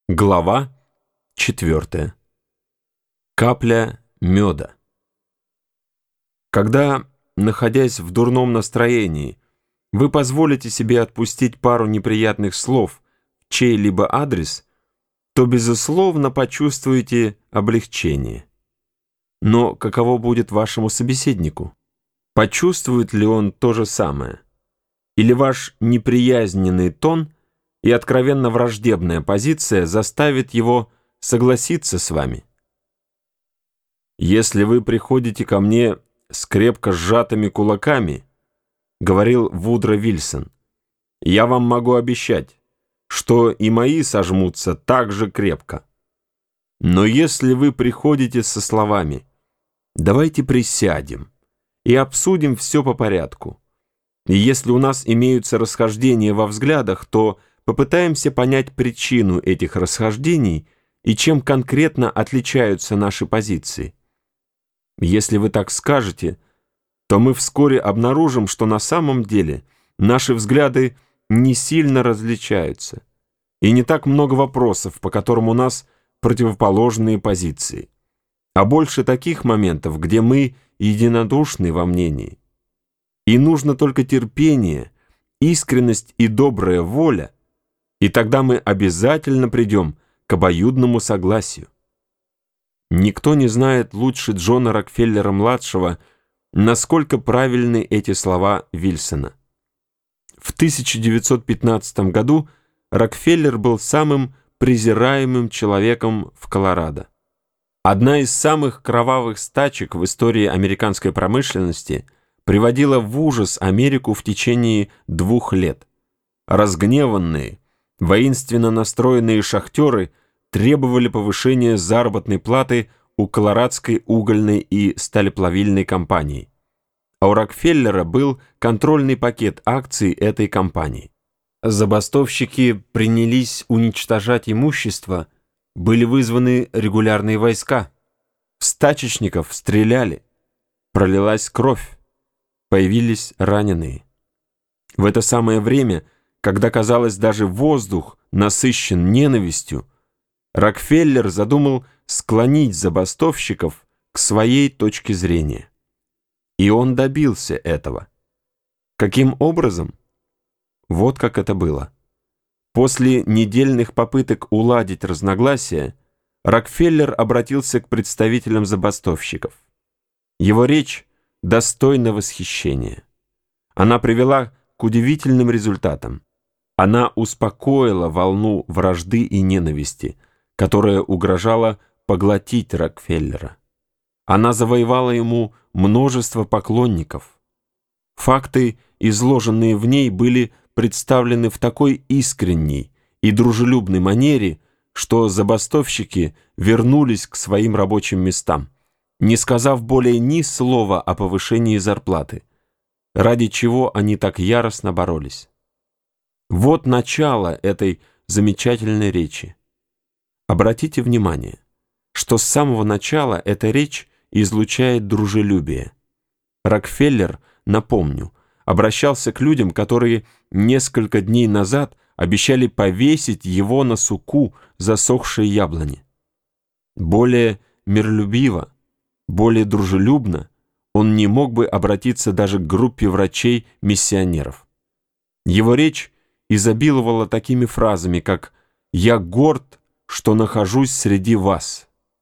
Глава 4. Капля меда. Когда, находясь в дурном настроении, вы позволите себе отпустить пару неприятных слов в чей-либо адрес, то, безусловно, почувствуете облегчение. Но каково будет вашему собеседнику? Почувствует ли он то же самое? Или ваш неприязненный тон и откровенно враждебная позиция заставит его согласиться с вами? «Если вы приходите ко мне с крепко сжатыми кулаками, — говорил Вудро Вильсон, — я вам могу обещать, что и мои сожмутся так же крепко. Но если вы приходите со словами «давайте присядем и обсудим все по порядку», и если у нас имеются расхождения во взглядах, то попытаемся понять причину этих расхождений и чем конкретно отличаются наши позиции. Если вы так скажете, то мы вскоре обнаружим, что на самом деле наши взгляды не сильно различаются, и не так много вопросов, по которым у нас противоположные позиции, а больше таких моментов, где мы единодушны во мнении. И нужно только терпение, искренность и добрая воля, и тогда мы обязательно придем к обоюдному согласию. Никто не знает лучше Джона Рокфеллера-младшего, насколько правильны эти слова Вильсона. В 1915 году Рокфеллер был самым презираемым человеком в Колорадо. Одна из самых кровавых стачек в истории американской промышленности приводила в ужас Америку в течение 2 лет. Разгневанные, воинственно настроенные шахтеры требовали повышения заработной платы у Колорадской угольной и сталеплавильной компании. А у Рокфеллера был контрольный пакет акций этой компании. Забастовщики принялись уничтожать имущество, были вызваны регулярные войска. В стачечников стреляли, пролилась кровь, появились раненые. В это самое время, когда, казалось, даже воздух насыщен ненавистью, Рокфеллер задумал склонить забастовщиков к своей точке зрения. И он добился этого. Каким образом? Вот как это было. После недельных попыток уладить разногласия, Рокфеллер обратился к представителям забастовщиков. Его речь достойна восхищения. Она привела к удивительным результатам. Она успокоила волну вражды и ненависти, которая угрожала поглотить Рокфеллера. Она завоевала ему множество поклонников. Факты, изложенные в ней, были представлены в такой искренней и дружелюбной манере, что забастовщики вернулись к своим рабочим местам, не сказав более ни слова о повышении зарплаты, ради чего они так яростно боролись. Вот начало этой замечательной речи. Обратите внимание, что с самого начала эта речь излучает дружелюбие. Рокфеллер, напомню, обращался к людям, которые несколько дней назад обещали повесить его на суку засохшей яблони. Более миролюбиво, более дружелюбно он не мог бы обратиться даже к группе врачей-миссионеров. Его речь изобиловала такими фразами, как «Я горд, что нахожусь среди вас,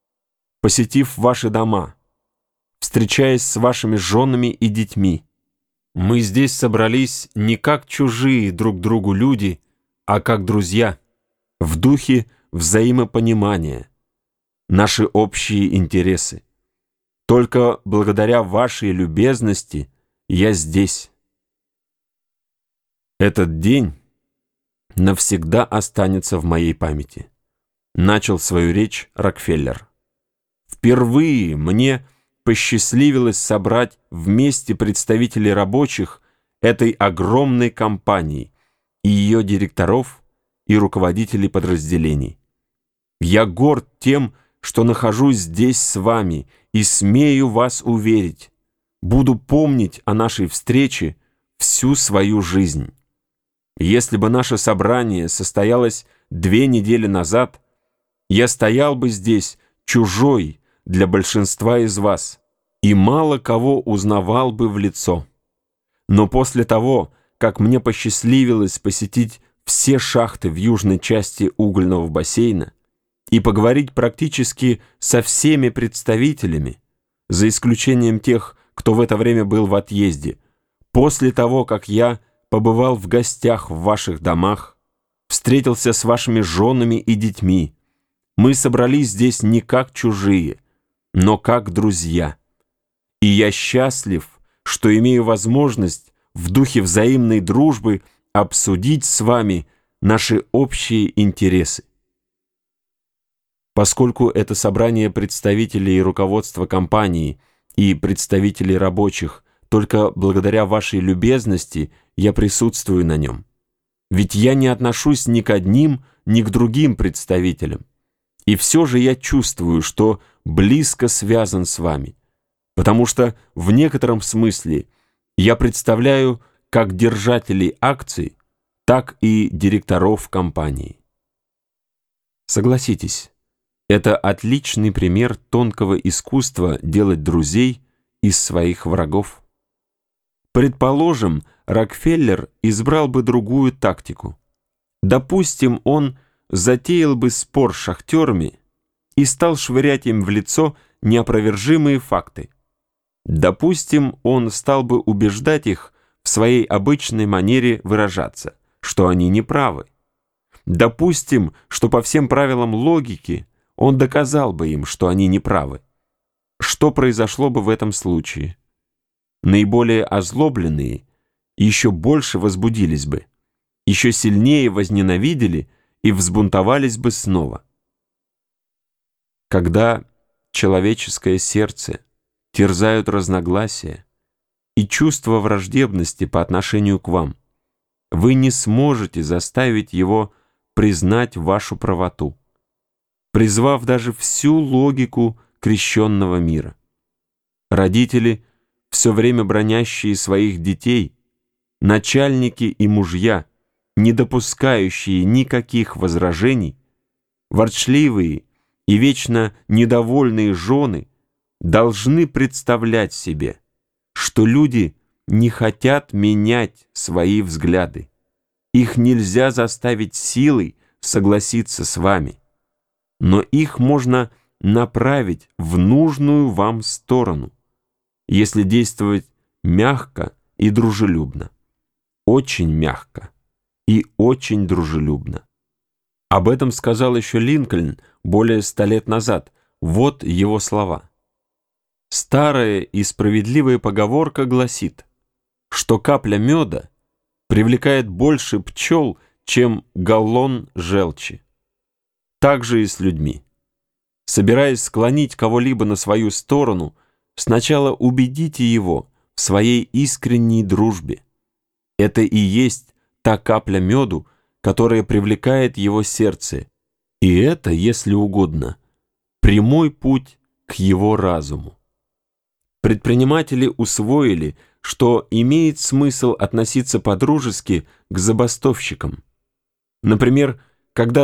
посетив ваши дома, встречаясь с вашими женами и детьми. Мы здесь собрались не как чужие друг другу люди, а как друзья, в духе взаимопонимания, наши общие интересы. Только благодаря вашей любезности я здесь». Этот день навсегда останется в моей памяти. Начал свою речь Рокфеллер. Впервые мне посчастливилось собрать вместе представителей рабочих этой огромной компании и ее директоров и руководителей подразделений. Я горд тем, что нахожусь здесь с вами и смею вас уверить, буду помнить о нашей встрече всю свою жизнь. Если бы наше собрание состоялось 2 недели назад, я стоял бы здесь чужой для большинства из вас и мало кого узнавал бы в лицо. Но после того, как мне посчастливилось посетить все шахты в южной части угольного бассейна и поговорить практически со всеми представителями, за исключением тех, кто в это время был в отъезде, после того, как я побывал в гостях в ваших домах, встретился с вашими женами и детьми, мы собрались здесь не как чужие, но как друзья. И я счастлив, что имею возможность в духе взаимной дружбы обсудить с вами наши общие интересы. Поскольку это собрание представителей и руководства компании и представителей рабочих, только благодаря вашей любезности я присутствую на нем. Ведь я не отношусь ни к одним, ни к другим представителям. И все же я чувствую, что близко связан с вами, потому что в некотором смысле я представляю как держателей акций, так и директоров компании. Согласитесь, это отличный пример тонкого искусства делать друзей из своих врагов. Предположим, Рокфеллер избрал бы другую тактику. Допустим, он затеял бы спор с шахтерами и стал швырять им в лицо неопровержимые факты. Допустим, он стал бы убеждать их в своей обычной манере выражаться, что они не правы. Допустим, что по всем правилам логики он доказал бы им, что они не правы. Что произошло бы в этом случае? Наиболее озлобленные еще больше возбудились бы, еще сильнее возненавидели и взбунтовались бы снова. Когда человеческое сердце терзают разногласия и чувство враждебности по отношению к вам, вы не сможете заставить его признать вашу правоту, призвав даже всю логику крещенного мира. Родители, все время бранящие своих детей, начальники и мужья, не допускающие никаких возражений, ворчливые и вечно недовольные жены должны представлять себе, что люди не хотят менять свои взгляды. Их нельзя заставить силой согласиться с вами, но их можно направить в нужную вам сторону, если действовать мягко и дружелюбно. Очень мягко и очень дружелюбно. Об этом сказал еще Линкольн более 100 лет назад. Вот его слова. Старая и справедливая поговорка гласит, что капля меда привлекает больше пчел, чем галлон желчи. Так же и с людьми. Собираясь склонить кого-либо на свою сторону, сначала убедите его в своей искренней дружбе. Это и есть та капля меду, которая привлекает его сердце, и это, если угодно, прямой путь к его разуму. Предприниматели усвоили, что имеет смысл относиться по-дружески к забастовщикам. Например, когда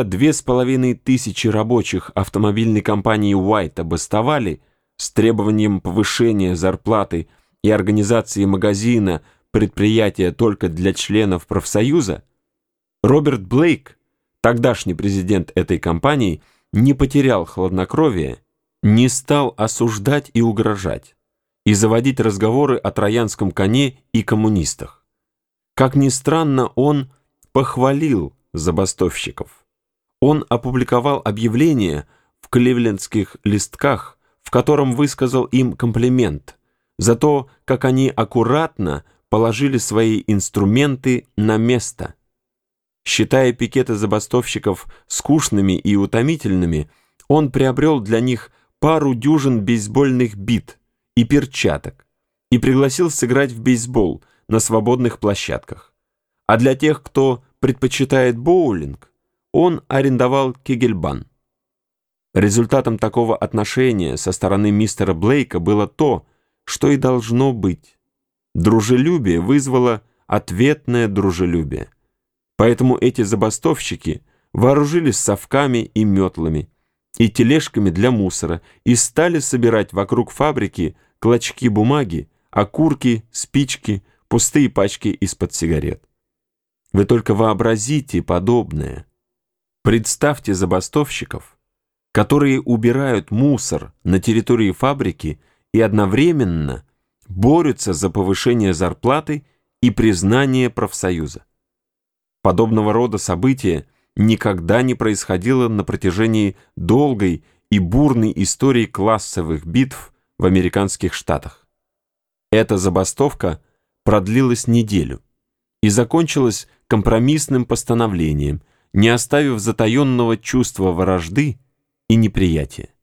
2500 рабочих автомобильной компании Уайта бастовали с требованием повышения зарплаты и организации магазина предприятия только для членов профсоюза, Роберт Блейк, тогдашний президент этой компании, не потерял хладнокровия, не стал осуждать и угрожать, и заводить разговоры о троянском коне и коммунистах. Как ни странно, он похвалил забастовщиков. Он опубликовал объявление в кливлендских листках, в котором высказал им комплимент за то, как они аккуратно положили свои инструменты на место. Считая пикеты забастовщиков скучными и утомительными, он приобрел для них пару дюжин бейсбольных бит и перчаток и пригласил сыграть в бейсбол на свободных площадках. А для тех, кто предпочитает боулинг, он арендовал кегельбан. Результатом такого отношения со стороны мистера Блейка было то, что и должно быть. Дружелюбие вызвало ответное дружелюбие. Поэтому эти забастовщики вооружились совками и метлами и тележками для мусора и стали собирать вокруг фабрики клочки бумаги, окурки, спички, пустые пачки из-под сигарет. Вы только вообразите подобное. Представьте забастовщиков, которые убирают мусор на территории фабрики и одновременно борются за повышение зарплаты и признание профсоюза. Подобного рода события никогда не происходило на протяжении долгой и бурной истории классовых битв в американских штатах. Эта забастовка продлилась неделю и закончилась компромиссным постановлением, не оставив затаенного чувства вражды и неприятия.